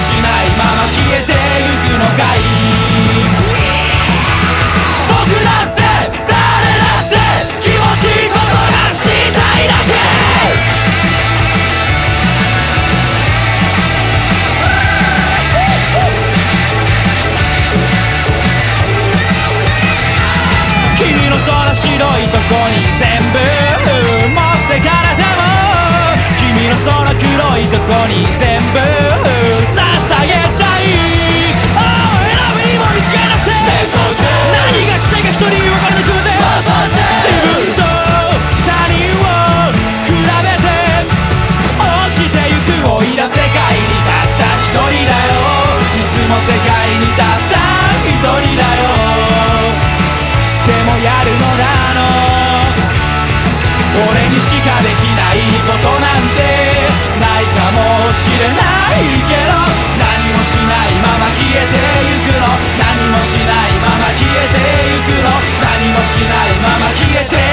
しないまま消えてゆくのかい。僕だって誰だって気持ちいいことがしたいだけ。君の空白いとこに全部持ってかれても、君の空黒いとこに全部捧げたい。選ぶにも道がなくて何がしたいか一人分からなくて、自分と他人を比べて落ちてゆく老いた世界にたった一人だよ。いつも世界にたった一人だよ。でもやるのだ俺にしかできないことなんてないかもしれないけど、何もしないまま消えてゆくの。何もしないまま消えてゆくの。何もしないまま消えて